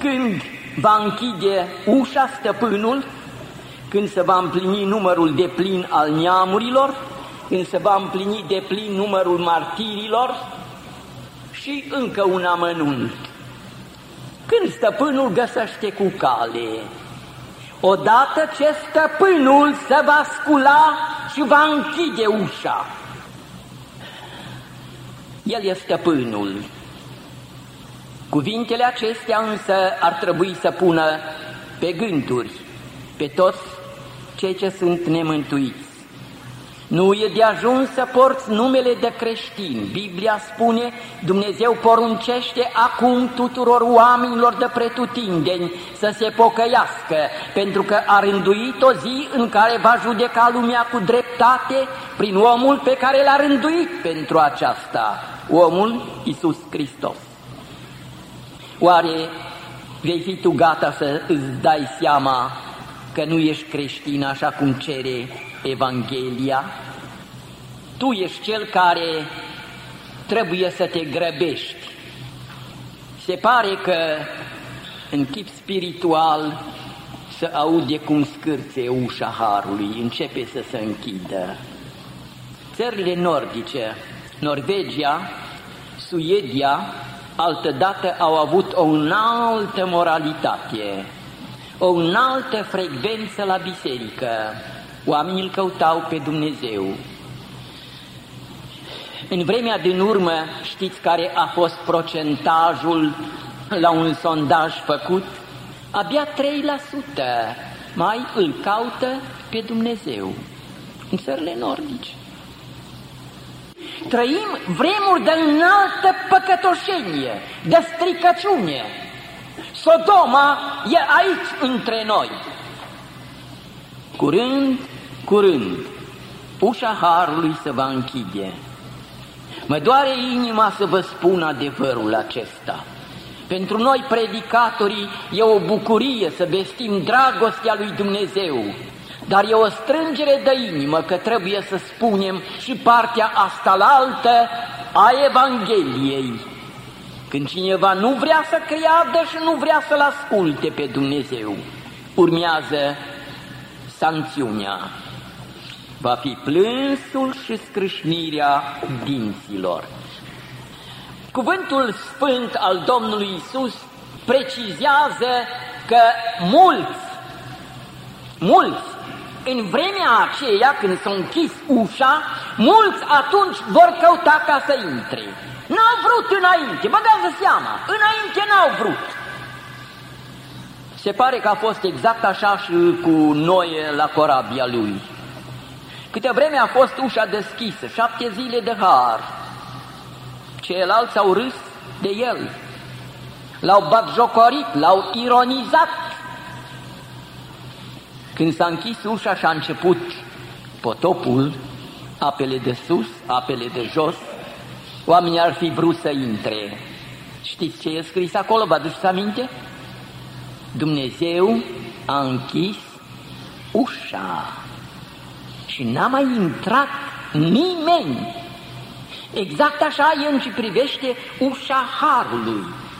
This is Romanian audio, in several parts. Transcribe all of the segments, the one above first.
când va închide ușa stăpânul, când se va împlini numărul deplin al neamurilor, când se va împlini deplin numărul martirilor și încă un amănunt. Când stăpânul găsește cu cale, odată ce stăpânul se va scula și va închide ușa, el e stăpânul. Cuvintele acestea însă ar trebui să pună pe gânduri pe toți cei ce sunt nemântuiți. Nu e de ajuns să porți numele de creștin. Biblia spune, Dumnezeu poruncește acum tuturor oamenilor de pretutindeni să se pocăiască, pentru că a rânduit o zi în care va judeca lumea cu dreptate prin omul pe care l-a rânduit pentru aceasta, omul Iisus Hristos. Oare vei fi tu gata să îți dai seama că nu ești creștin așa cum cere Evanghelia? Tu ești cel care trebuie să te grăbești. Se pare că în chip spiritual se aude cum scârțe ușa harului, începe să se închidă. Țările nordice, Norvegia, Suedia, altădată au avut o înaltă moralitate, o înaltă frecvență la biserică. Oamenii îl căutau pe Dumnezeu. În vremea din urmă, știți care a fost procentajul la un sondaj făcut? Abia 3% mai îl caută pe Dumnezeu în țările nordice. Trăim vremuri de înaltă păcătoșenie, de stricăciune. Sodoma e aici între noi. Curând, ușa harului se va închide. Mă doare inima să vă spun adevărul acesta. Pentru noi, predicatorii, e o bucurie să vestim dragostea lui Dumnezeu, dar e o strângere de inimă că trebuie să spunem și partea asta-laltă a Evangheliei. Când cineva nu vrea să creadă și nu vrea să-L asculte pe Dumnezeu, urmează sancțiunea. Va fi plânsul și scrâșnirea dinților. Cuvântul sfânt al Domnului Iisus precizează că mulți, în vremea aceea când s-a închis ușa, mulți atunci vor căuta ca să intre. N-au vrut înainte, băgați seama, înainte n-au vrut. Se pare că a fost exact așa și cu Noe la corabia lui. Câte vreme a fost ușa deschisă, 7 zile de har, ceilalți au râs de el, l-au batjocorit, l-au ironizat. Când s-a închis ușa și a început potopul, apele de sus, apele de jos, oamenii ar fi vrut să intre. Știți ce e scris acolo? Vă aduceți aminte? Dumnezeu a închis ușa și n-a mai intrat nimeni. Exact așa e în ce privește ușa harului.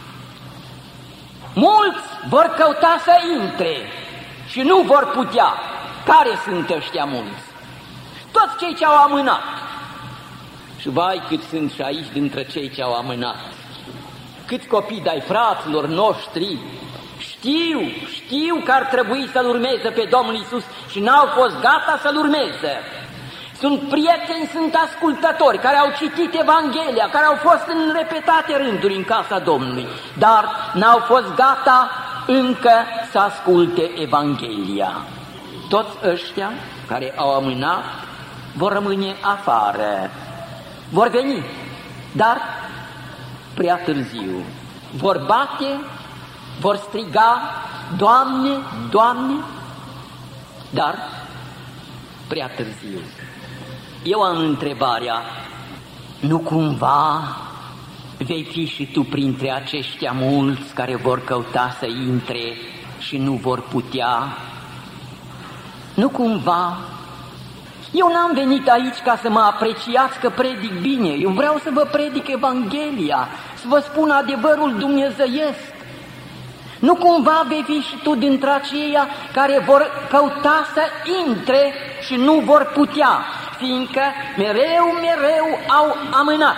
Mulți vor căuta să intre și nu vor putea. Care sunt ăștia mulți? Toți cei ce au amânat. Și vai cât sunt și aici dintre cei ce au amânat. Câți copii de-ai fraților noștri știu că ar trebui să-L urmeze pe Domnul Iisus și n-au fost gata să-L urmeze. Sunt prieteni, sunt ascultători care au citit Evanghelia, care au fost în repetate rânduri în casa Domnului, dar n-au fost gata încă să asculte Evanghelia. Toți ăștia care au amânat vor rămâne afară, vor veni, dar prea târziu. Vor bate, vor striga, Doamne, Doamne, dar prea târziu. Eu am întrebarea, nu cumva vei fi și tu printre aceștia mulți care vor căuta să intre și nu vor putea? Nu cumva? Eu n-am venit aici ca să mă apreciați că predic bine, eu vreau să vă predic Evanghelia, să vă spun adevărul dumnezeiesc. Nu cumva vei fi și tu dintre aceia care vor căuta să intre și nu vor putea, fiindcă mereu au amânat.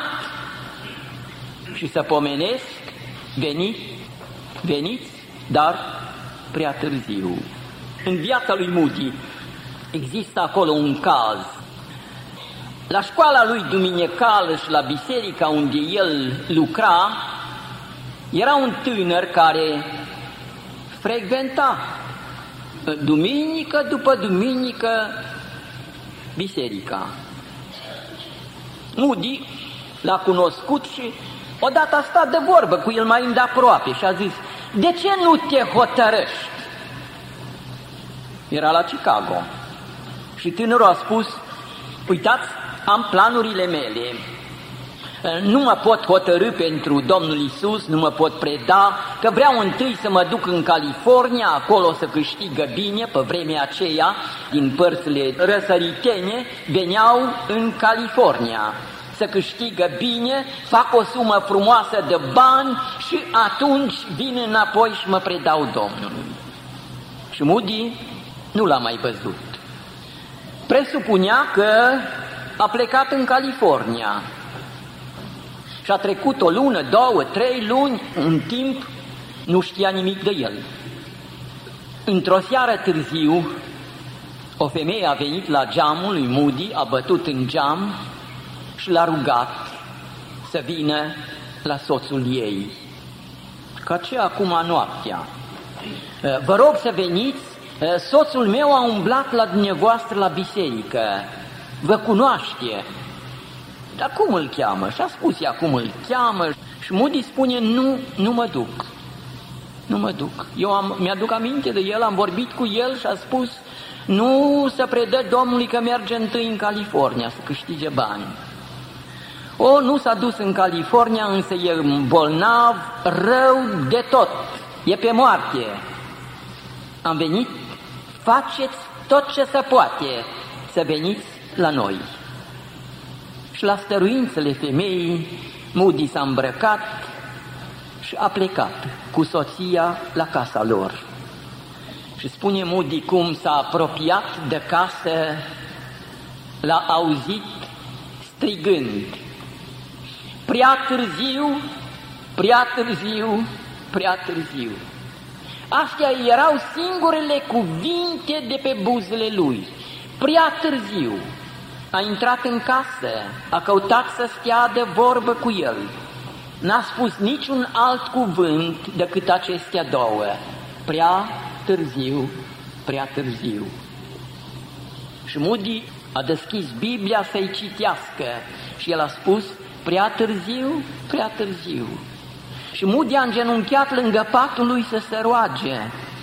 Și să pomenesc, veniți, dar prea târziu. În viața lui Moody există acolo un caz. La școala lui duminicală și la biserica unde el lucra, era un tânăr care frecventa duminică după duminică biserica. Moody l-a cunoscut și odată a stat de vorbă cu el mai îndeaproape și a zis: de ce nu te hotărăști? Era la Chicago. Și tânărul a spus: uitați, am planurile mele, nu mă pot hotărî pentru Domnul Iisus, nu mă pot preda, că vreau întâi să mă duc în California, acolo să câștigă bine. Pe vremea aceea, din părțile răsăritene, veneau în California să câștigă bine, fac o sumă frumoasă de bani și atunci vin înapoi și mă predau Domnului. Și Moody nu l-a mai văzut. Presupunea că a plecat în California și a trecut o lună, 2, 3 luni, în timp nu știa nimic de el. Într-o seară târziu, o femeie a venit la geamul lui Moody, a bătut în geam și l-a rugat să vină la soțul ei. Ca ce acum noaptea? Vă rog să veniți, soțul meu a umblat la dumneavoastră la biserică, vă cunoaște. Dar cum îl cheamă? Și a spus ea cum îl cheamă. Și Moody spune: nu mă duc. Nu mă duc. Mi-aduc aminte de el, am vorbit cu el și a spus: nu se predă Domnului că merge întâi în California să câștige bani. Nu s-a dus în California, însă e bolnav, rău de tot, e pe moarte. Am venit, faceți tot ce se poate să veniți la noi. Și la stăruințele femeii, Moody s-a îmbrăcat și a plecat cu soția la casa lor. Și spune Moody cum s-a apropiat de casă, l-a auzit strigând: prea târziu, prea târziu, prea târziu. Astea erau singurele cuvinte de pe buzele lui. Prea târziu. A intrat în casă, a căutat să stea de vorbă cu el. N-a spus niciun alt cuvânt decât acestea două: prea târziu, prea târziu. Și Moody a deschis Biblia să-i citească și el a spus: prea târziu, prea târziu. Și Moody a îngenunchiat lângă patul lui să se roage.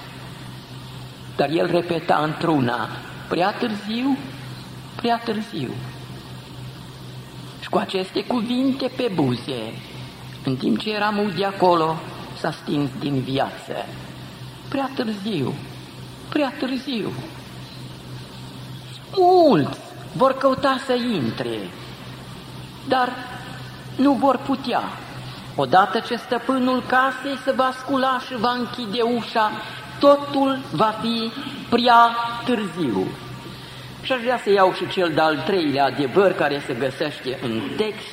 Dar el repeta într-una: prea târziu, prea târziu. Și cu aceste cuvinte pe buze, în timp ce era Moody acolo, s-a stins din viață. Prea târziu, prea târziu. Mulți vor căuta să intre, dar nu vor putea. Odată ce stăpânul casei se va scula și va închide ușa, totul va fi prea târziu. Și aș vrea să iau și cel de-al treilea adevăr care se găsește în text,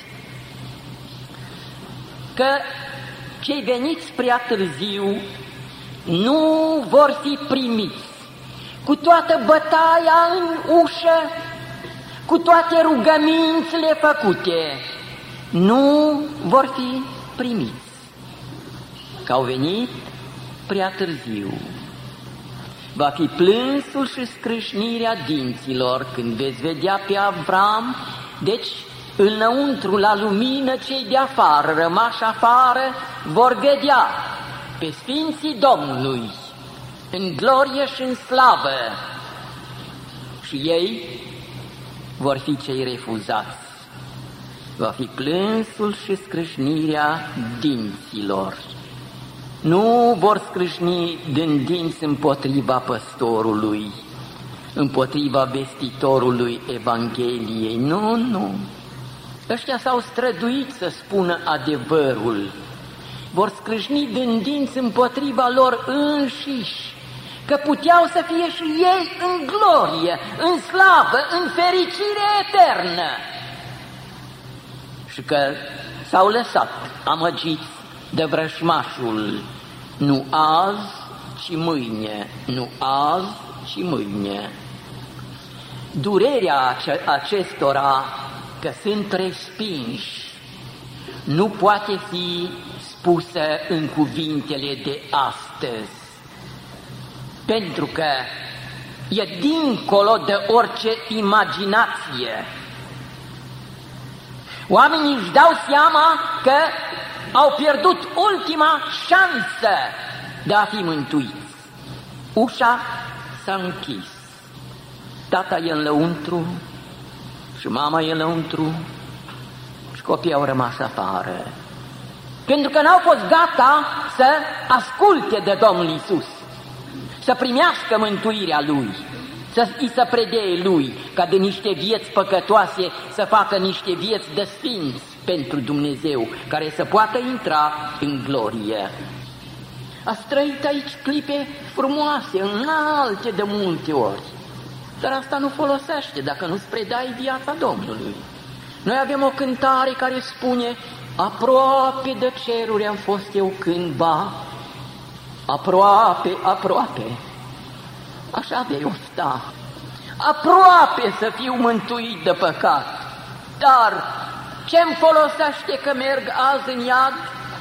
că cei veniți prea târziu nu vor fi primiți. Cu toată bătaia în ușă, cu toate rugămințile făcute, nu vor fi primiți. Că au venit prea târziu. Va fi plânsul și scrâșnirea dinților când veți vedea pe Avram, deci înăuntru la lumină cei de afară, rămași afară, vor vedea pe Sfinții Domnului în glorie și în slavă și ei vor fi cei refuzați. Va fi plânsul și scrâșnirea dinților. Nu vor scrâșni din dinți împotriva păstorului, împotriva vestitorului Evangheliei. Nu. Ăștia s-au străduit să spună adevărul. vor scrâșni din dinți împotriva lor înșiși, că puteau să fie și ei în glorie, în slavă, în fericire eternă. Și că s-au lăsat amăgiți de vrășmașul, nu azi, ci mâine, nu azi, ci mâine. Durerea acestora, că sunt respinși, nu poate fi spusă în cuvintele de astăzi, pentru că e dincolo de orice imaginație. Oamenii își dau seama că au pierdut ultima șansă de a fi mântuiți. Ușa s-a închis. Tata e înăuntru și mama e înăuntru și copiii au rămas afară. Pentru că n-au fost gata să asculte de Domnul Iisus, să primească mântuirea Lui, să îi se predee Lui, ca de niște vieți păcătoase să facă niște vieți de sfinți pentru Dumnezeu, care să poată intra în glorie. Ați trăit aici clipe frumoase, înalte de multe ori, dar asta nu folosește dacă nu-ți predai viața Domnului. Noi avem o cântare care spune: aproape de ceruri am fost eu cândva, aproape, aproape. Așa vei ofta, aproape să fiu mântuit de păcat, dar ce-mi folosește că merg azi în iad?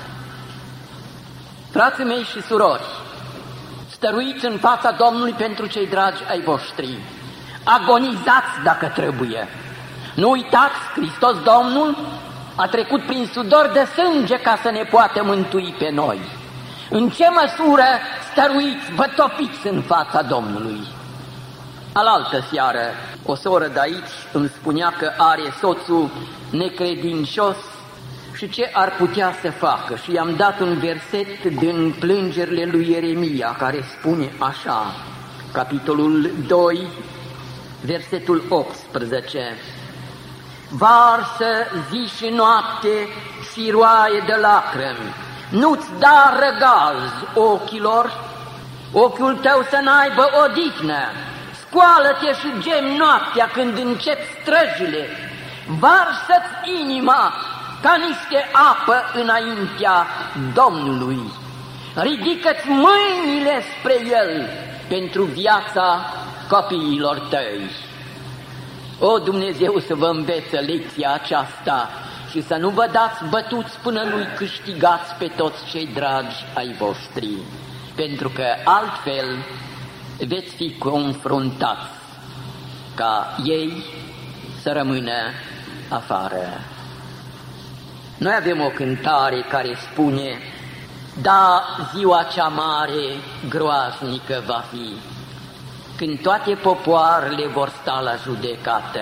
Frații mei și surori, stăruiți în fața Domnului pentru cei dragi ai voștri, agonizați dacă trebuie. Nu uitați, Hristos Domnul a trecut prin sudor de sânge ca să ne poată mântui pe noi. În ce măsură stăruiți, vă topiți în fața Domnului? Alaltă seară, o soră de aici îmi spunea că are soțul necredincios și ce ar putea să facă. Și i-am dat un verset din plângerile lui Ieremia, care spune așa, capitolul 2, versetul 18. Varsă zi și noapte siroaie de lacrimi, nu-ți da răgaz ochilor, ochiul tău să n-aibă odihnă, scoală-te și gem noaptea când încep străjile, varsă-ți inima ca niște apă înaintea Domnului, ridică-ți mâinile spre El pentru viața copiilor tăi. O, Dumnezeu să vă învețe lecția aceasta și să nu vă dați bătuți până nu-i câștigați pe toți cei dragi ai voștri, pentru că altfel veți fi confruntați ca ei să rămână afară. Noi avem o cântare care spune: da, ziua cea mare groaznică va fi, când toate popoarele vor sta la judecată.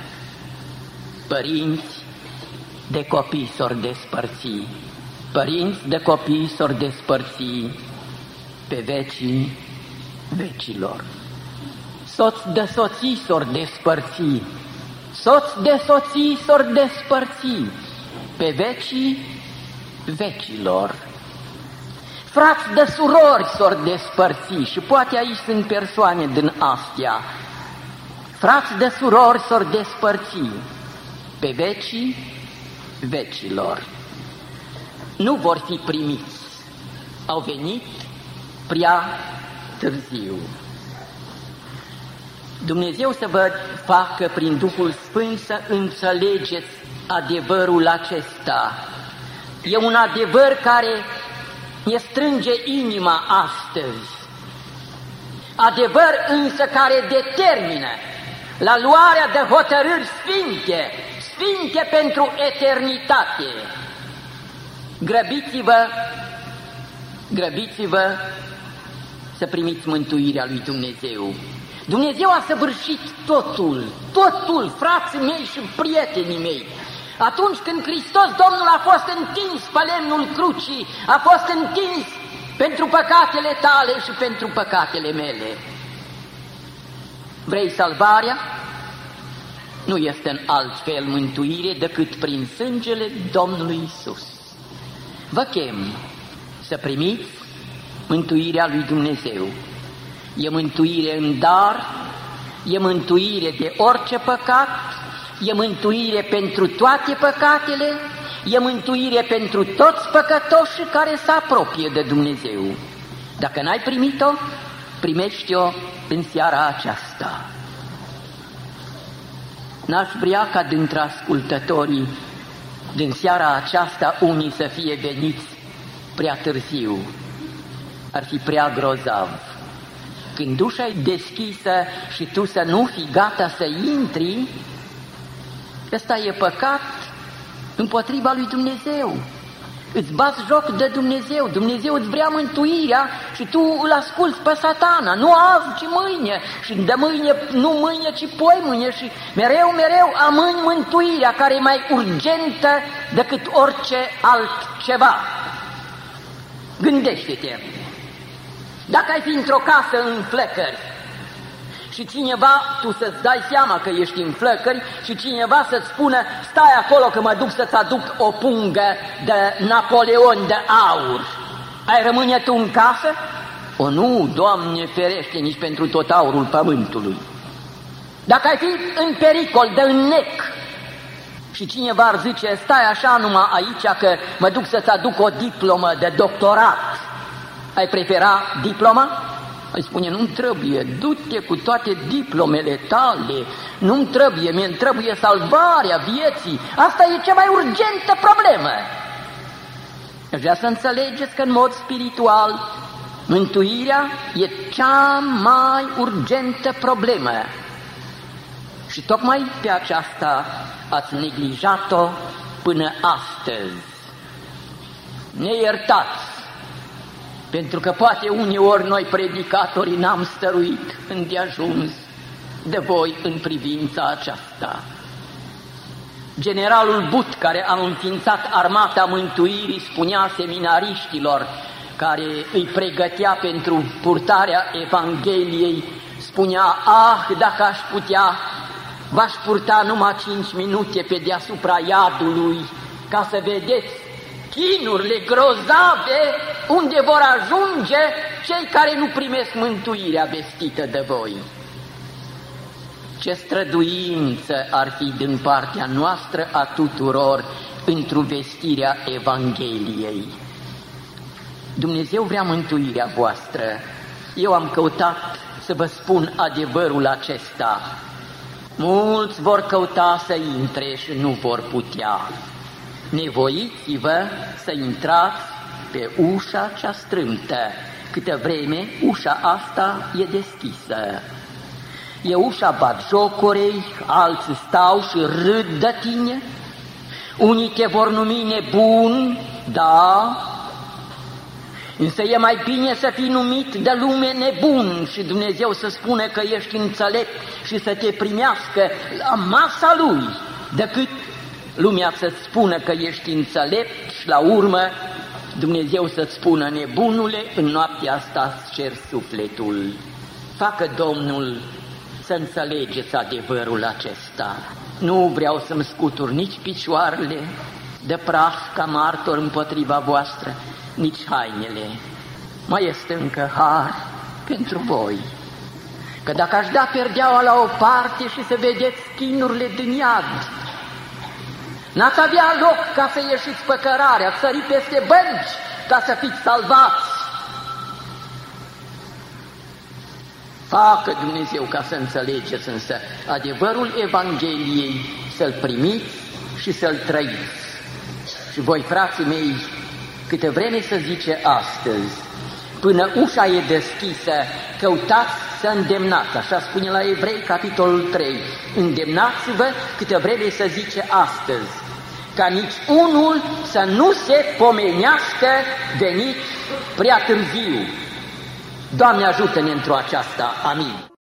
Părinți de copii s-or despărți, părinți de copii s-or despărți pe vecii vecilor. Soți de soții s-or despărți, soți de soții s-or despărți pe vecii vecilor. Frați de surori s-or despărți, și poate aici sunt persoane din astea. Frați de surori s-or despărți pe vecii vecilor. Nu vor fi primiți, au venit prea târziu. Dumnezeu să vă facă prin Duhul Sfânt să înțelegeți adevărul acesta. E un adevăr care ne strânge inima astăzi. Adevăr însă care determină la luarea de hotărâri sfinte, sfinte pentru eternitate. Grăbiți-vă, grăbiți-vă să primiți mântuirea lui Dumnezeu. Dumnezeu a săvârșit totul, frații mei și prietenii mei. Atunci când Hristos Domnul a fost întins pe lemnul crucii, a fost întins pentru păcatele tale și pentru păcatele mele. Vrei salvarea? Nu este în alt fel mântuire decât prin sângele Domnului Iisus. Vă chem să primiți mântuirea lui Dumnezeu. E mântuire în dar, e mântuire de orice păcat, e mântuire pentru toate păcatele, e mântuire pentru toți păcătoșii care se apropie de Dumnezeu. Dacă n-ai primit-o, primești-o în seara aceasta. N-aș vrea ca dintre ascultătorii din seara aceasta unii să fie veniți prea târziu. Ar fi prea grozav. Când ușa e deschisă și tu să nu fii gata să intri, ăsta e păcat împotriva lui Dumnezeu. Îți bați joc de Dumnezeu, Dumnezeu îți vrea mântuirea și tu îl asculți pe Satana, nu azi, ci mâine, și de mâine, nu mâine, ci poi mâine, și mereu amâni mântuirea care e mai urgentă decât orice altceva. Gândește-te, dacă ai fi într-o casă în flăcări și cineva, tu să-ți dai seama că ești în flăcări și cineva să-ți spună, stai acolo că mă duc să-ți aduc o pungă de Napoleon de aur, ai rămâne tu în casă? O, nu, Doamne ferește, nici pentru tot aurul pământului. Dacă ai fi în pericol de înnec și cineva ar zice, stai așa numai aici că mă duc să-ți aduc o diplomă de doctorat, ai prefera diploma? Îi spune, nu-mi trebuie, du-te cu toate diplomele tale, nu-mi trebuie, mie-mi trebuie salvarea vieții, asta e cea mai urgentă problemă. Aș vrea să înțelegeți că în mod spiritual mântuirea e cea mai urgentă problemă. Și tocmai pe aceasta ați neglijat-o până astăzi. Ne iertați, pentru că poate uneori noi predicatorii n-am stăruit îndeajuns de voi în privința aceasta. Generalul But, care a înființat armata mântuirii, spunea seminariștilor care îi pregătea pentru purtarea Evangheliei, spunea, dacă aș putea, v-aș purta numai 5 minute pe deasupra iadului, ca să vedeți chinurile grozave unde vor ajunge cei care nu primesc mântuirea vestită de voi. Ce străduință ar fi din partea noastră a tuturor într-o vestirea Evangheliei. Dumnezeu vrea mântuirea voastră. Eu am căutat să vă spun adevărul acesta. Mulți vor căuta să intre și nu vor putea. Nevoiți-vă să intrați pe ușa cea strâmtă, câtă vreme ușa asta e deschisă. E ușa batjocorei, alții stau și râd de tine, unii te vor numi nebun, da, însă e mai bine să fii numit de lume nebun și Dumnezeu să spună că ești înțelept și să te primească la masa Lui, decât lumea să-ți spună că ești înțelept și la urmă Dumnezeu să-ți spună, nebunule, în noaptea asta îți cer sufletul. Facă Domnul să înțelegeți adevărul acesta. Nu vreau să-mi scutur nici picioarele de praf ca martor împotriva voastră, nici hainele. Mai este încă har pentru voi. Că dacă aș da perdeaua la o parte și să vedeți chinurile din iad, n-ați avea loc ca să ieșiți pe cărare, ați sări peste bănci ca să fiți salvați. Facă Dumnezeu ca să înțelegeți însă adevărul Evangheliei, să-l primiți și să-l trăiți. Și voi, frații mei, câte vreme să zice astăzi, până ușa e deschisă, căutați să îndemnați, așa spune la Evrei, capitolul 3, îndemnați-vă câte vreme să zice astăzi, ca nici unul să nu se pomenească venit prea târziu. Doamne, ajută-ne într-o aceasta. Amin.